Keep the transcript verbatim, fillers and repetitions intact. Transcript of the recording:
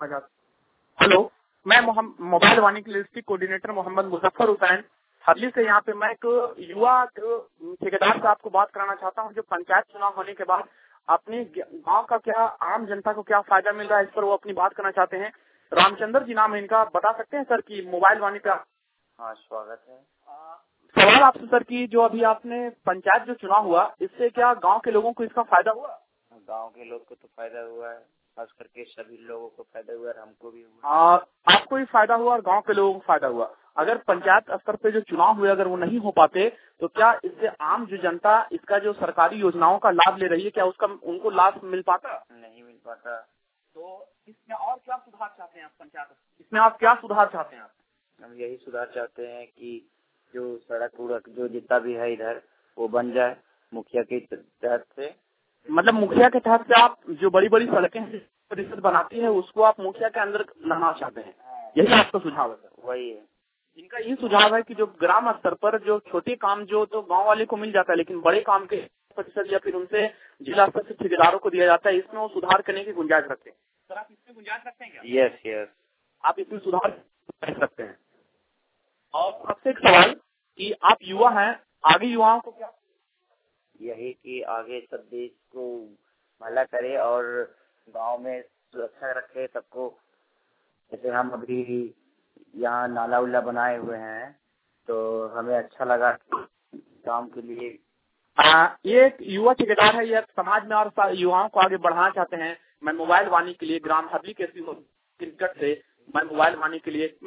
Hello, मैं मोहम- mobile Vaani के district coordinator Mohammad Muzaffar Hussain Harli से यहाँ पे मैं एक युवा ठेकेदार से आपको बात कराना चाहता हूँ। जो पंचायत चुनाव होने के बाद अपने गांव का क्या, आम जनता को क्या फायदा मिल रहा है, इस पर वो अपनी बात करना चाहते हैं। रामचंद्र जी नाम है इनका। बता सकते हैं सर कि मोबाइल वाणी पे? हाँ, स्वागत है। सवाल आपसे सर की जो अभी आपने पंचायत जो चुनाव हुआ, इससे क्या गांव के लोगों को इसका फायदा हुआ? गांव के लोग को तो फायदा हुआ है, खास करके सभी लोगों को फायदा हुआ और हमको भी हुआ। आ, आपको भी फायदा हुआ और गांव के लोगों को फायदा हुआ। अगर पंचायत स्तर पे जो चुनाव हुए अगर वो नहीं हो पाते तो क्या इससे आम जो जनता इसका जो सरकारी योजनाओं का लाभ ले रही है, क्या उसका उनको लाभ मिल पाता? नहीं मिल पाता। तो इसमें और क्या सुधार चाहते हैं आप पंचायत? इसमें आप क्या सुधार चाहते हैं आप? हम यही सुधार चाहते हैं कि जो सड़क उड़क जो जितना भी है इधर वो बन जाए मुखिया के तहत से। मतलब मुखिया के तहत से आप जो बड़ी बड़ी सड़कें परिषद बनाती है उसको आप मुखिया के अंदर लाना चाहते हैं, यही आपका सुझाव है? वही है इनका ये सुझाव है कि जो ग्राम स्तर पर जो छोटे काम जो तो गांव वाले को मिल जाता है, लेकिन बड़े काम के प्रतिशत या फिर उनसे जिला स्तर से ठेकेदारों को दिया जाता है, इसमें वो सुधार करने की गुंजाइश रखते हैं। सर आप इसमें गुंजाइश रखते हैं क्या? यस यस, आप इसमें सुधार कर सकते हैं। और आपसे एक सवाल कि आप युवा हैं, आगे युवाओं को क्या? यही कि आगे सब देश को भला करे और गांव में सुरक्षा रखे सबको। जैसे हम अभी यहाँ नाला उला बनाए हुए हैं तो हमें अच्छा लगा काम के लिए। आ, ये एक युवा ठेकेदार है, ये समाज में और युवाओं को आगे बढ़ाना चाहते हैं। मैं मोबाइल वाणी के लिए ग्राम हरली के क्रिकेट से मैं मोबाइल वाणी के लिए